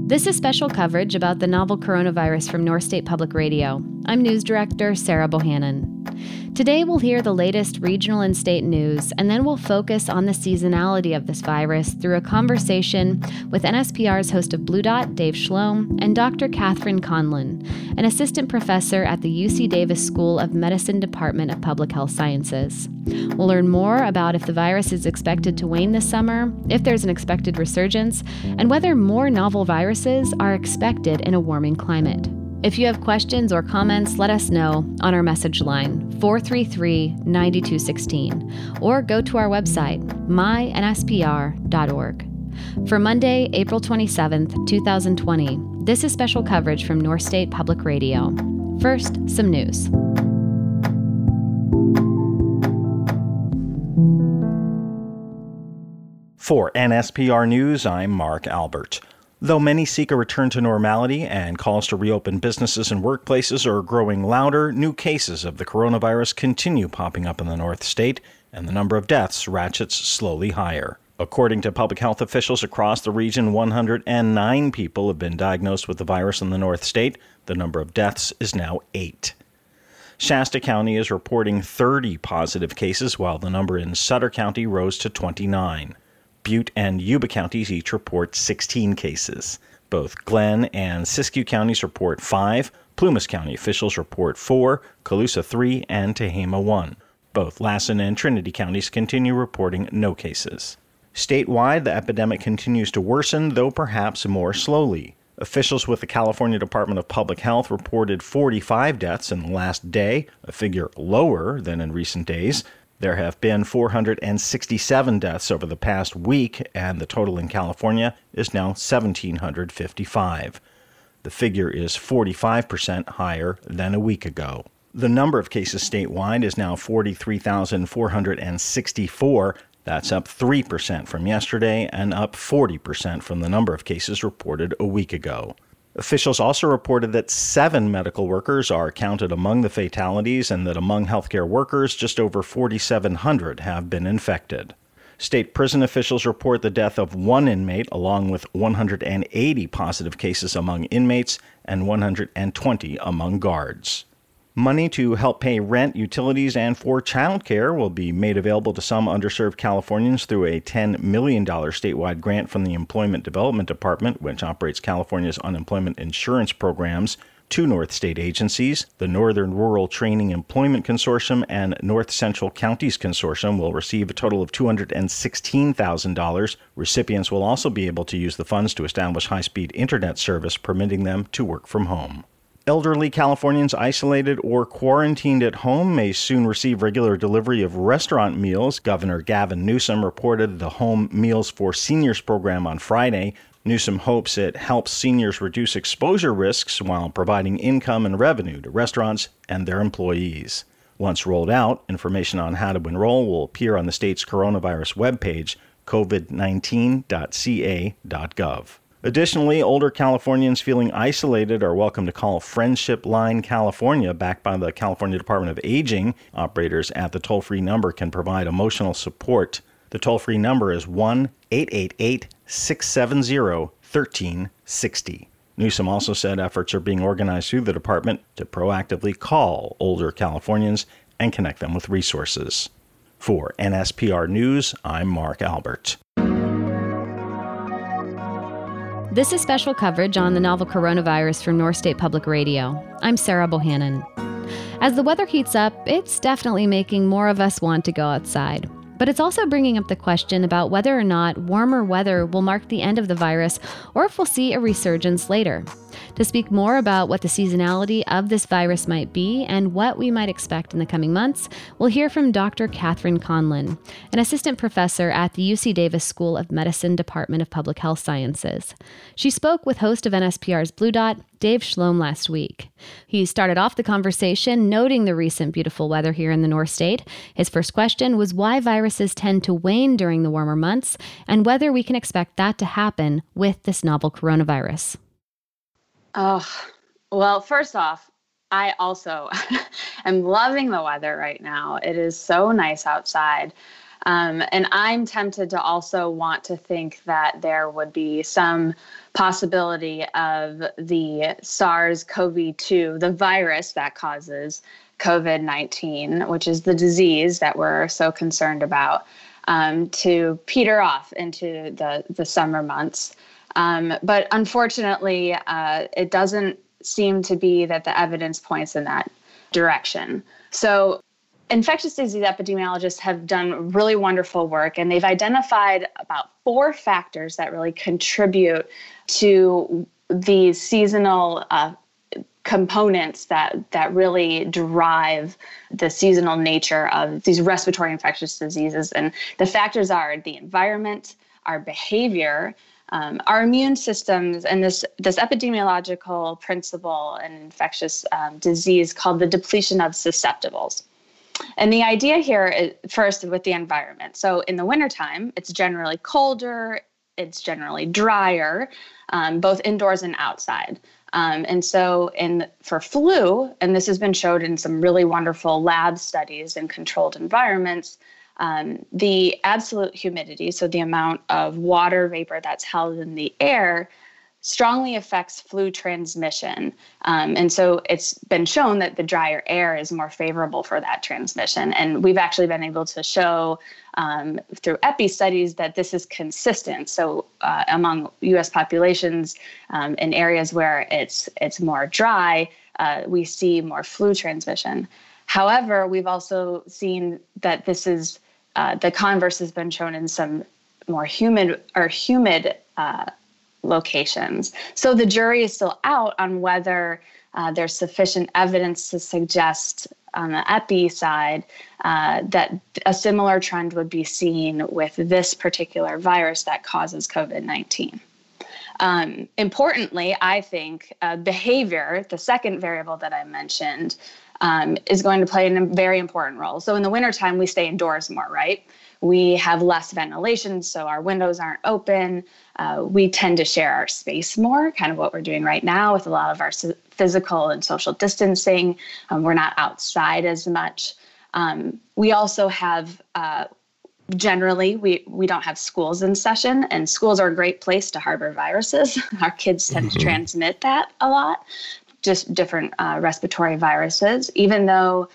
This is special coverage about the novel coronavirus from North State Public Radio. I'm News Director Sarah Bohannon. Today we'll hear the latest regional and state news, and then we'll focus on the seasonality of this virus through a conversation with NSPR's host of Blue Dot, Dave Schlom, and Dr. Catherine Conlon, an assistant professor at the UC Davis School of Medicine Department of Public Health Sciences. We'll learn more about if the virus is expected to wane this summer, if there's an expected resurgence, and whether more novel viruses are expected in a warming climate. If you have questions or comments, let us know on our message line, 433-9216, or go to our website, mynspr.org. For Monday, April 27th, 2020, this is special coverage from North State Public Radio. First, some news. For NSPR News, I'm Mark Albert. Though many seek a return to normality and calls to reopen businesses and workplaces are growing louder, new cases of the coronavirus continue popping up in the North State, and the number of deaths ratchets slowly higher. According to public health officials across the region, 109 people have been diagnosed with the virus in the North State. The number of deaths is now 8. Shasta County is reporting 30 positive cases, while the number in Sutter County rose to 29. Butte and Yuba counties each report 16 cases. Both Glenn and Siskiyou counties report 5. Plumas County officials report 4, Colusa 3, and Tehama 1. Both Lassen and Trinity counties continue reporting no cases. Statewide, the epidemic continues to worsen, though perhaps more slowly. Officials with the California Department of Public Health reported 45 deaths in the last day, a figure lower than in recent days. There have been 467 deaths over the past week, and the total in California is now 1,755. The figure is 45% higher than a week ago. The number of cases statewide is now 43,464. That's up 3% from yesterday and up 40% from the number of cases reported a week ago. Officials also reported that 7 medical workers are counted among the fatalities and that among healthcare workers, just over 4,700 have been infected. State prison officials report the death of 1 inmate, along with 180 positive cases among inmates and 120 among guards. Money to help pay rent, utilities, and for childcare will be made available to some underserved Californians through a $10 million statewide grant from the Employment Development Department, which operates California's unemployment insurance programs. 2 North State agencies, the Northern Rural Training Employment Consortium and North Central Counties Consortium, will receive a total of $216,000. Recipients will also be able to use the funds to establish high-speed internet service, permitting them to work from home. Elderly Californians isolated or quarantined at home may soon receive regular delivery of restaurant meals. Governor Gavin Newsom reported the Home Meals for Seniors program on Friday. Newsom hopes it helps seniors reduce exposure risks while providing income and revenue to restaurants and their employees. Once rolled out, information on how to enroll will appear on the state's coronavirus webpage, covid19.ca.gov. Additionally, older Californians feeling isolated are welcome to call Friendship Line California, backed by the California Department of Aging. Operators at the toll-free number can provide emotional support. The toll-free number is 1-888-670-1360. Newsom also said efforts are being organized through the department to proactively call older Californians and connect them with resources. For NSPR News, I'm Mark Albert. This is special coverage on the novel coronavirus from North State Public Radio. I'm Sarah Bohannon. As the weather heats up, it's definitely making more of us want to go outside. But it's also bringing up the question about whether or not warmer weather will mark the end of the virus or if we'll see a resurgence later. To speak more about what the seasonality of this virus might be and what we might expect in the coming months, we'll hear from Dr. Catherine Conlon, an assistant professor at the UC Davis School of Medicine Department of Public Health Sciences. She spoke with host of NSPR's Blue Dot, Dave Schlom, last week. He started off the conversation noting the recent beautiful weather here in the North State. His first question was why viruses tend to wane during the warmer months and whether we can expect that to happen with this novel coronavirus. Oh, well, first off, I also am loving the weather right now. It is so nice outside. And I'm tempted to also want to think that there would be some possibility of the SARS-CoV-2, the virus that causes COVID-19, which is the disease that we're so concerned about, to peter off into the summer months. But unfortunately, it doesn't seem to be that the evidence points in that direction. So infectious disease epidemiologists have done really wonderful work, and they've identified about 4 factors that really contribute to these seasonal components that really drive the seasonal nature of these respiratory infectious diseases. And the factors are the environment, our behavior, our immune systems, and this epidemiological principle in infectious disease called the depletion of susceptibles. And the idea here is first with the environment. So in the wintertime, it's generally colder, it's generally drier, both indoors and outside. And so for flu, and this has been showed in some really wonderful lab studies in controlled environments, the absolute humidity, so the amount of water vapor that's held in the air, strongly affects flu transmission. And so it's been shown that the drier air is more favorable for that transmission. And we've actually been able to show through epi studies that this is consistent. So among U.S. populations in areas where it's more dry, we see more flu transmission. However, we've also seen that this is the converse has been shown in some more humid locations. So the jury is still out on whether there's sufficient evidence to suggest on the epi side that a similar trend would be seen with this particular virus that causes COVID-19. Importantly, I think behavior, the second variable that I mentioned, is going to play a very important role. So in the wintertime, we stay indoors more, right? We have less ventilation, so our windows aren't open. We tend to share our space more, kind of what we're doing right now with a lot of our physical and social distancing. We're not outside as much. We also have, generally, we don't have schools in session, and schools are a great place to harbor viruses. Our kids tend to transmit that a lot, just different respiratory viruses, even though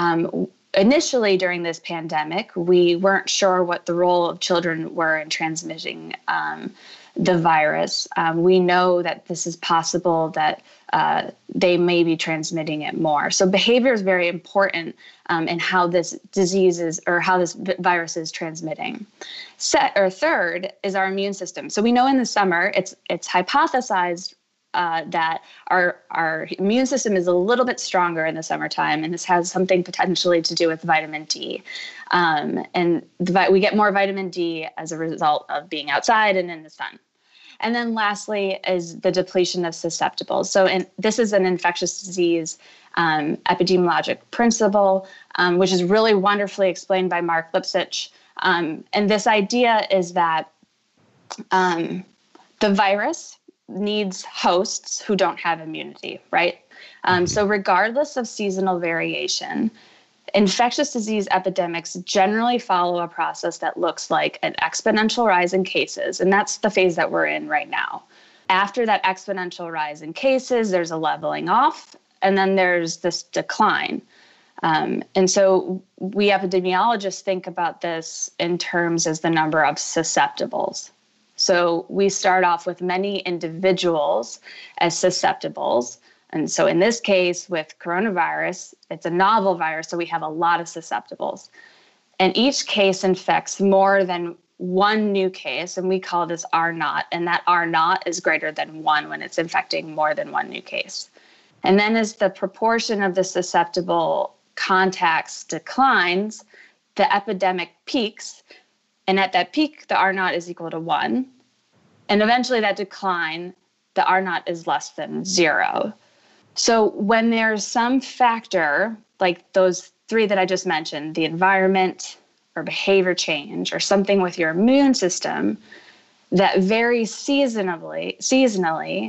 initially during this pandemic, we weren't sure what the role of children were in transmitting the virus. We know that this is possible that they may be transmitting it more. So behavior is very important in how this disease is, or how this virus is transmitting. Third is our immune system. So we know in the summer, it's hypothesized that our immune system is a little bit stronger in the summertime, and this has something potentially to do with vitamin D. And we get more vitamin D as a result of being outside and in the sun. And then lastly is the depletion of susceptibles. So this is an infectious disease epidemiologic principle, which is really wonderfully explained by Mark Lipsitch. And this idea is that the virus needs hosts who don't have immunity, right? So regardless of seasonal variation, infectious disease epidemics generally follow a process that looks like an exponential rise in cases, and that's the phase that we're in right now. After that exponential rise in cases, there's a leveling off, and then there's this decline. And so we epidemiologists think about this in terms as the number of susceptibles. So we start off with many individuals as susceptibles. And so in this case, with coronavirus, it's a novel virus, so we have a lot of susceptibles. And each case infects more than one new case, and we call this R0, and that R0 is greater than 1 when it's infecting more than one new case. And then as the proportion of the susceptible contacts declines, the epidemic peaks, and at that peak, the R0 is equal to 1. And eventually that decline, the R0 is less than 0. So when there's some factor, like those 3 that I just mentioned, the environment or behavior change or something with your immune system that varies seasonally,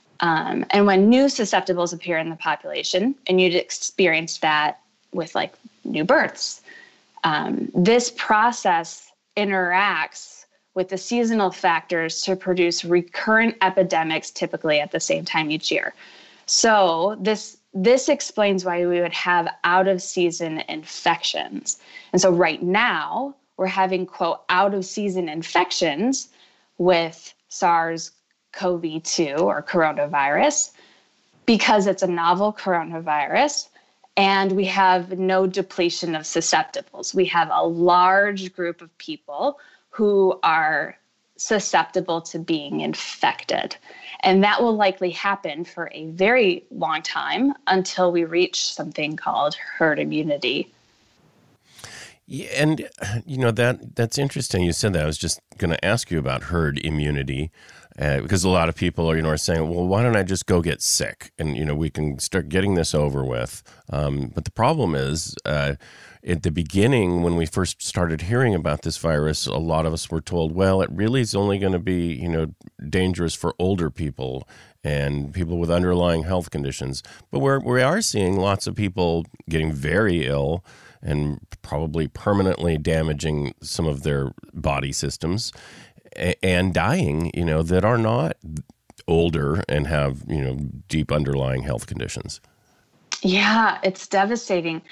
and when new susceptibles appear in the population, and you'd experience that with like new births, This process interacts with the seasonal factors to produce recurrent epidemics, typically at the same time each year. So this explains why we would have out-of-season infections. And so right now, we're having, quote, out-of-season infections with SARS-CoV-2 or coronavirus because it's a novel coronavirus, and we have no depletion of susceptibles. We have a large group of people who are susceptible to being infected. And that will likely happen for a very long time until we reach something called herd immunity. Yeah, and that's interesting. You said that. I was just going to ask you about herd immunity because a lot of people are saying, well, why don't I just go get sick and we can start getting this over with. But the problem is at the beginning, when we first started hearing about this virus, a lot of us were told, well, it really is only going to be dangerous for older people and people with underlying health conditions. But we are seeing lots of people getting very ill and probably permanently damaging some of their body systems and dying, that are not older and have, deep underlying health conditions. Yeah, it's devastating.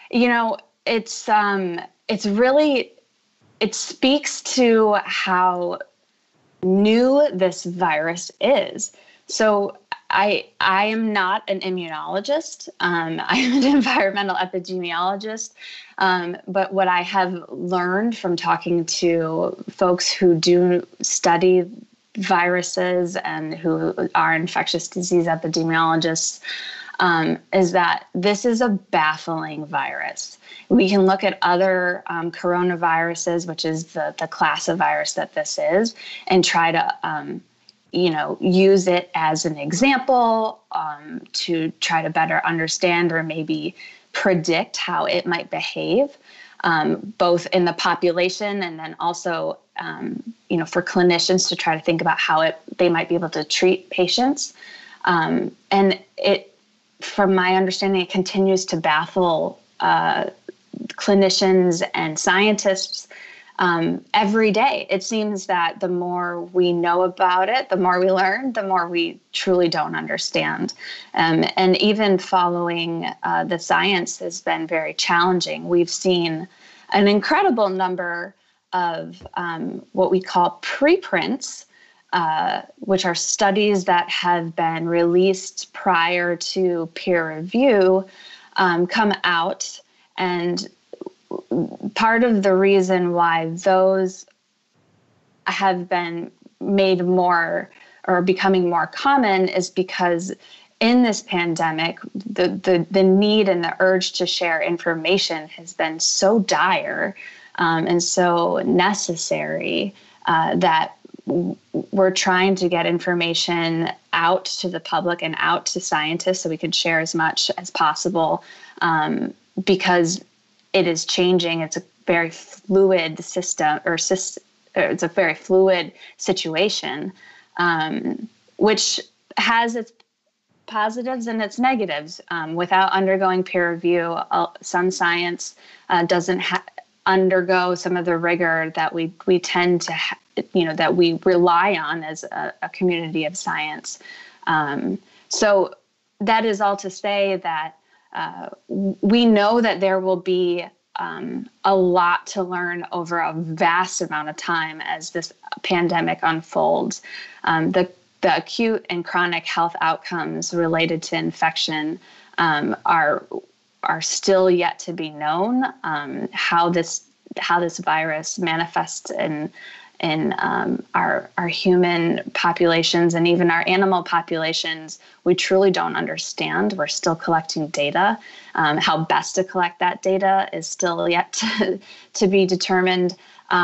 It's really, it speaks to how new this virus is. So I am not an immunologist. I am an environmental epidemiologist. But what I have learned from talking to folks who do study viruses and who are infectious disease epidemiologists is that this is a baffling virus. We can look at other coronaviruses, which is the class of virus that this is, and try to use it as an example to try to better understand or maybe predict how it might behave, both in the population and then also, for clinicians to try to think about how they might be able to treat patients. And from my understanding, it continues to baffle clinicians and scientists every day. It seems that the more we know about it, the more we learn, the more we truly don't understand. And even following the science has been very challenging. We've seen an incredible number of what we call preprints, which are studies that have been released prior to peer review, come out. And part of the reason why those have been made more or becoming more common is because in this pandemic, the need and the urge to share information has been so dire and so necessary that we're trying to get information out to the public and out to scientists so we can share as much as possible because it is changing. It's a very fluid system, it's a very fluid situation, which has its positives and its negatives. Without undergoing peer review, some science doesn't undergo some of the rigor that we tend to, that we rely on as a community of science. So that is all to say that we know that there will be a lot to learn over a vast amount of time as this pandemic unfolds. The acute and chronic health outcomes related to infection are still yet to be known. How this virus manifests in our human populations and even our animal populations, we truly don't understand. We're still collecting data. How best to collect that data is still yet to be determined.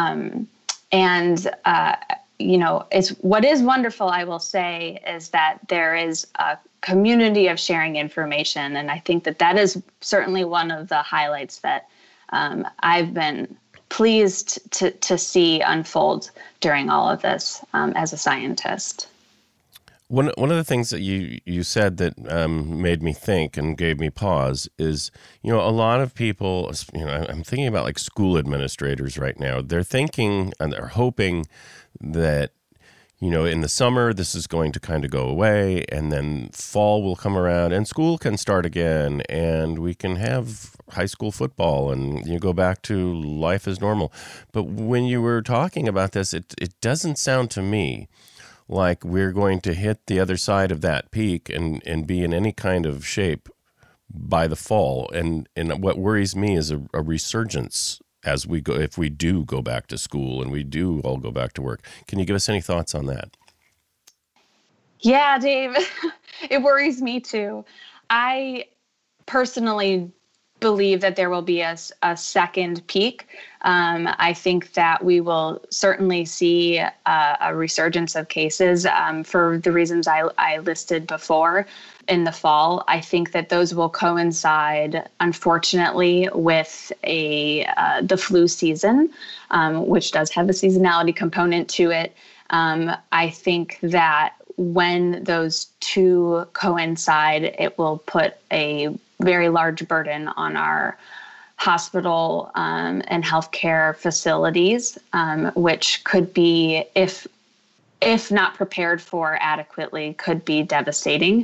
It's what is wonderful, I will say, is that there is a community of sharing information. And I think that is certainly one of the highlights that I've been pleased to see unfold during all of this as a scientist. One of the things that you said that made me think and gave me pause is, a lot of people, I'm thinking about like school administrators right now. They're thinking and they're hoping that, in the summer, this is going to kind of go away, and then fall will come around and school can start again, and we can have high school football and you go back to life as normal. But when you were talking about this, it doesn't sound to me like we're going to hit the other side of that peak and be in any kind of shape by the fall. And what worries me is a resurgence as we go, if we do go back to school and we do all go back to work. Can you give us any thoughts on that? Yeah, Dave, it worries me too. I personally believe that there will be a second peak. I think that we will certainly see a resurgence of cases for the reasons I listed before in the fall. I think that those will coincide, unfortunately, with the flu season, which does have a seasonality component to it. I think that when those two coincide, it will put a very large burden on our hospital and healthcare facilities, which could be, if not prepared for adequately, could be devastating.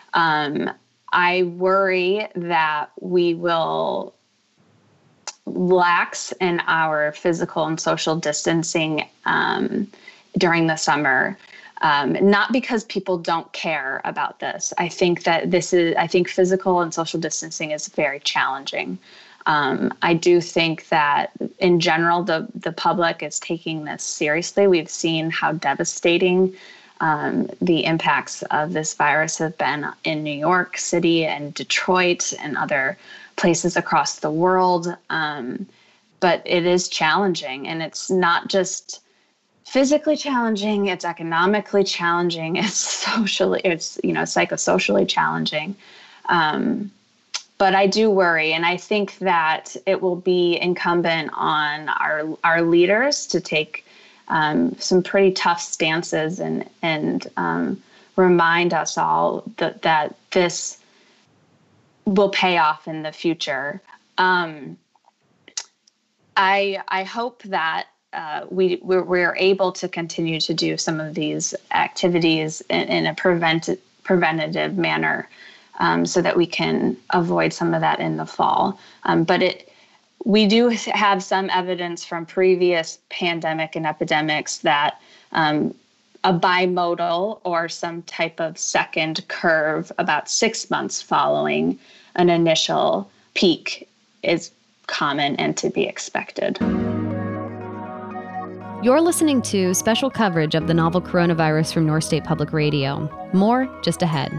I worry that we will lax in our physical and social distancing during the summer. Not because people don't care about this. I think physical and social distancing is very challenging. I do think that in general, the public is taking this seriously. We've seen how devastating the impacts of this virus have been in New York City and Detroit and other places across the world. But it is challenging, and it's not just physically challenging, it's economically challenging, it's psychosocially challenging. But I do worry, and I think that it will be incumbent on our leaders to take some pretty tough stances and remind us all that this will pay off in the future. I hope that we're able to continue to do some of these activities in a preventative manner, so that we can avoid some of that in the fall. But we do have some evidence from previous pandemic and epidemics that a bimodal or some type of second curve about 6 months following an initial peak is common and to be expected. You're listening to special coverage of the novel coronavirus from North State Public Radio. More just ahead.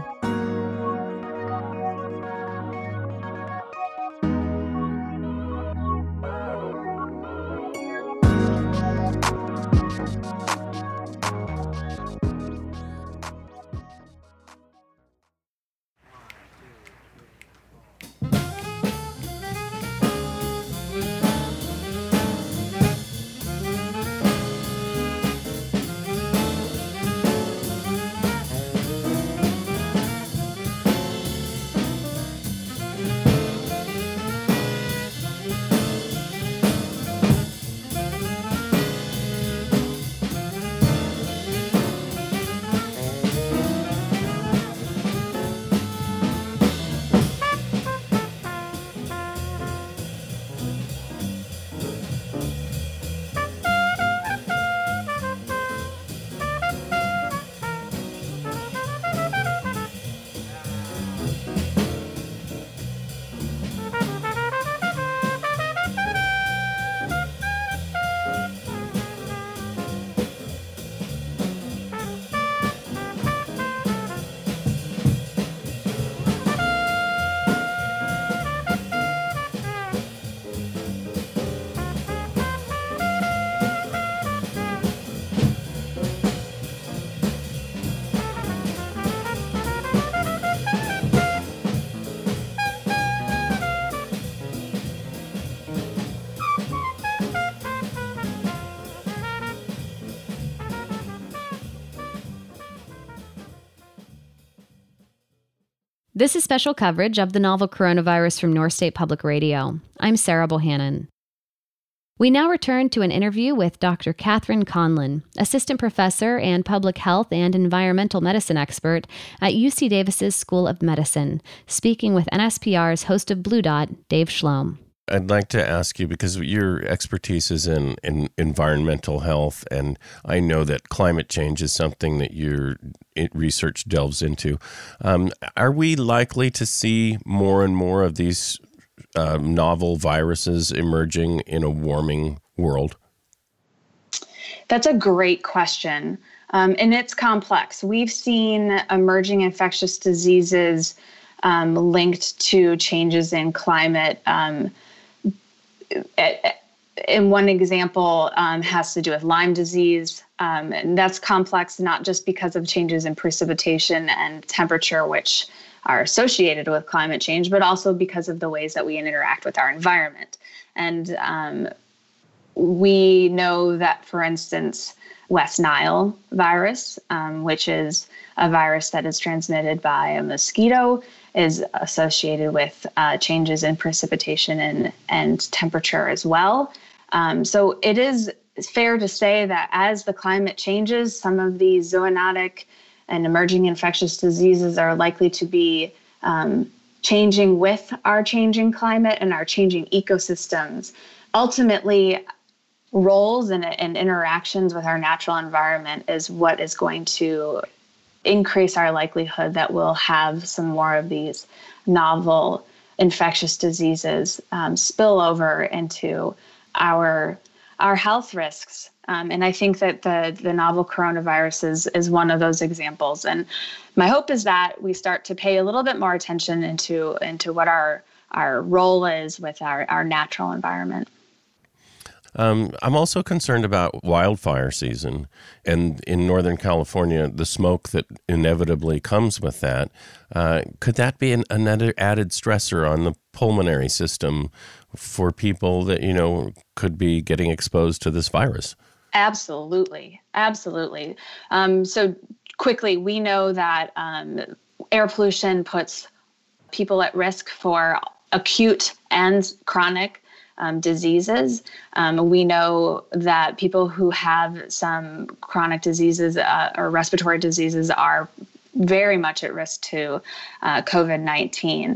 This is special coverage of the novel Coronavirus from North State Public Radio. I'm Sarah Bohannon. We now return to an interview with Dr. Catherine Conlon, assistant professor and public health and environmental medicine expert at UC Davis's School of Medicine, speaking with NSPR's host of Blue Dot, Dave Schlom. I'd like to ask you, because your expertise is in environmental health, and I know that climate change is something that your research delves into. Are we likely to see more and more of these novel viruses emerging in a warming world? That's a great question. And it's complex. We've seen emerging infectious diseases linked to changes in climate. And one example has to do with Lyme disease. And that's complex, not just because of changes in precipitation and temperature, which are associated with climate change, but also because of the ways that we interact with our environment. And we know that, for instance, West Nile virus, which is a virus that is transmitted by a mosquito, is associated with changes in precipitation and temperature as well. So it is fair to say that as the climate changes, some of these zoonotic and emerging infectious diseases are likely to be changing with our changing climate and our changing ecosystems. Ultimately, roles and interactions with our natural environment is what is going to increase our likelihood that we'll have some more of these novel infectious diseases spill over into our health risks. And I think that the novel coronavirus is one of those examples. And my hope is that we start to pay a little bit more attention into what our role is with our natural environment. I'm also concerned about wildfire season, and in Northern California, the smoke that inevitably comes with that. Could that be another added stressor on the pulmonary system for people that, could be getting exposed to this virus? Absolutely. So quickly, we know that air pollution puts people at risk for acute and chronic diseases. We know that people who have some chronic diseases or respiratory diseases are very much at risk to COVID-19.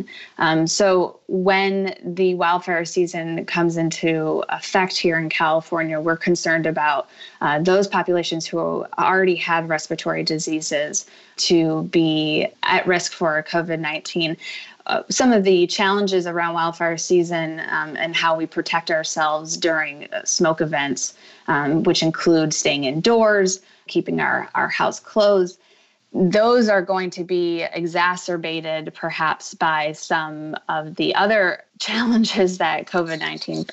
So when the wildfire season comes into effect here in California, we're concerned about those populations who already have respiratory diseases to be at risk for COVID-19. Some of the challenges around wildfire season and how we protect ourselves during smoke events, which include staying indoors, keeping our house closed, those are going to be exacerbated perhaps by some of the other challenges that COVID-19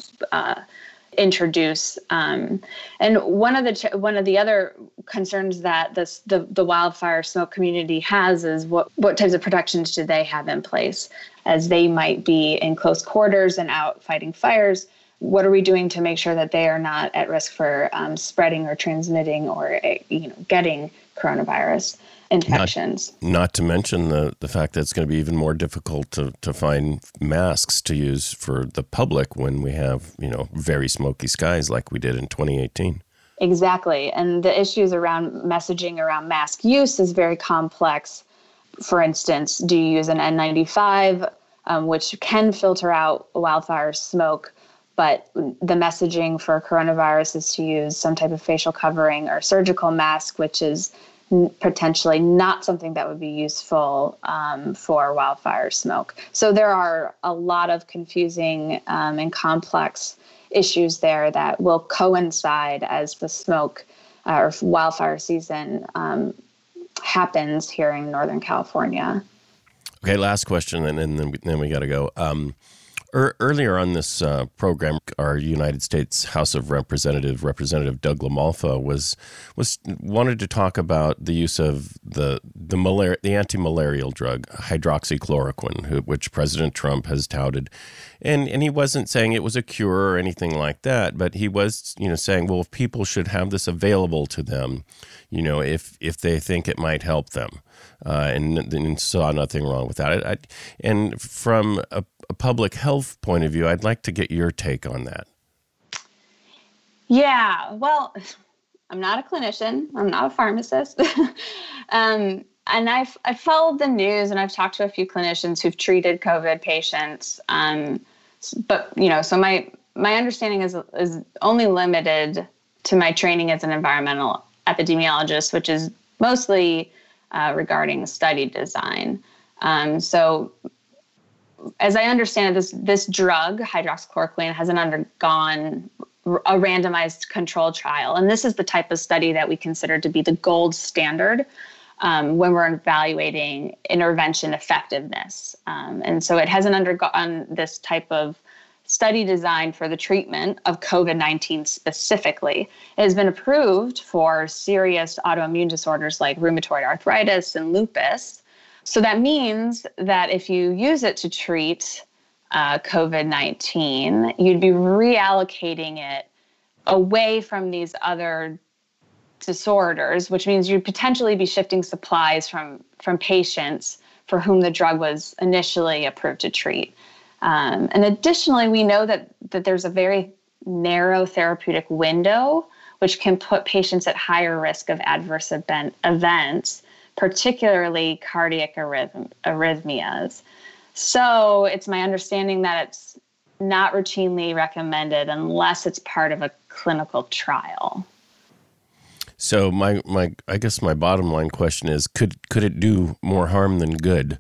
introduce. And one of the other concerns that the wildfire smoke community has is what types of protections do they have in place, as they might be in close quarters and out fighting fires. What are we doing to make sure that they are not at risk for spreading or transmitting or getting coronavirus infections? Not to mention the fact that it's going to be even more difficult to find masks to use for the public when we have, very smoky skies like we did in 2018. Exactly. And the issues around messaging around mask use is very complex. For instance, do you use an N95, which can filter out wildfire smoke, but the messaging for coronavirus is to use some type of facial covering or surgical mask, which is potentially not something that would be useful for wildfire smoke. So there are a lot of confusing and complex issues there that will coincide as the smoke or wildfire season happens here in Northern California. Okay, last question, and then we got to go. Earlier on this program, our United States House of Representative Doug LaMalfa wanted to talk about the use of the anti-malarial drug hydroxychloroquine, which President Trump has touted, and he wasn't saying it was a cure or anything like that, but he was saying, well, if people should have this available to them, if they think it might help them, and saw nothing wrong with that. And from a public health point of view, I'd like to get your take on that. Yeah, well, I'm not a clinician. I'm not a pharmacist. And I've followed the news, and I've talked to a few clinicians who've treated COVID patients. But, so my understanding is only limited to my training as an environmental epidemiologist, which is mostly regarding study design. So as I understand it, this drug, hydroxychloroquine, hasn't undergone a randomized controlled trial. And this is the type of study that we consider to be the gold standard when we're evaluating intervention effectiveness. And so it hasn't undergone this type of study design for the treatment of COVID-19 specifically. It has been approved for serious autoimmune disorders like rheumatoid arthritis and lupus. So that means that if you use it to treat COVID-19, you'd be reallocating it away from these other disorders, which means you'd potentially be shifting supplies from patients for whom the drug was initially approved to treat. And additionally, we know that there's a very narrow therapeutic window, which can put patients at higher risk of adverse events, particularly cardiac arrhythmias. So it's my understanding that it's not routinely recommended unless it's part of a clinical trial. So I guess my bottom line question is, could it do more harm than good?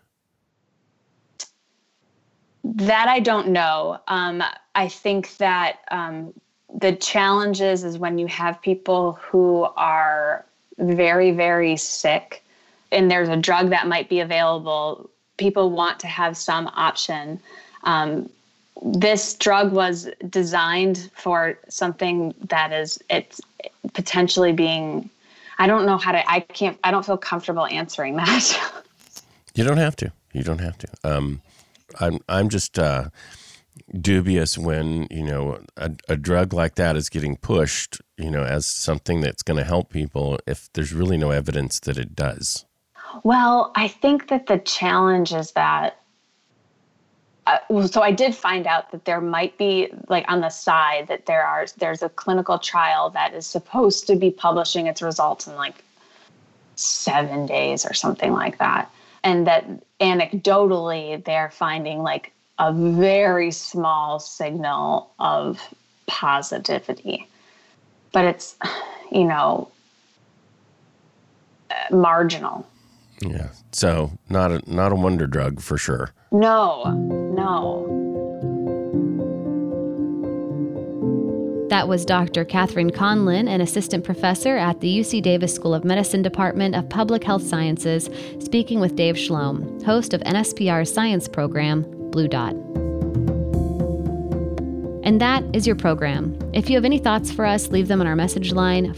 That I don't know. I think that the challenges is when you have people who are very, very sick and there's a drug that might be available, people want to have some option. This drug was designed for something that it's potentially being, I don't feel comfortable answering that. You don't have to. I'm just dubious when, a drug like that is getting pushed, as something that's going to help people if there's really no evidence that it does. Well, I think that the challenge is that, so I did find out that there might be, like on the side, that there's a clinical trial that is supposed to be publishing its results in like 7 days or something like that. And that anecdotally, they're finding like a very small signal of positivity. But it's, marginal. Yeah. So not a wonder drug for sure. No. That was Dr. Catherine Conlin, an assistant professor at the UC Davis School of Medicine Department of Public Health Sciences, speaking with Dave Schlom, host of NSPR's science program, Blue Dot. And that is your program. If you have any thoughts for us, leave them on our message line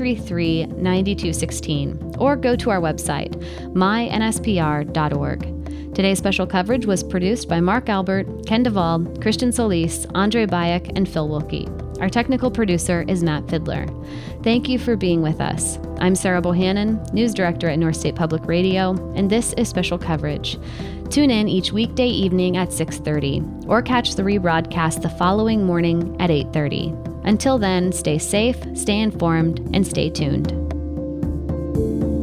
433-9216 or go to our website, mynspr.org. Today's special coverage was produced by Mark Albert, Ken Duvall, Christian Solis, Andre Bayek, and Phil Wilkie. Our technical producer is Matt Fidler. Thank you for being with us. I'm Sarah Bohannon, news director at North State Public Radio, and this is Special Coverage. Tune in each weekday evening at 6:30 or catch the rebroadcast the following morning at 8:30. Until then, stay safe, stay informed, and stay tuned.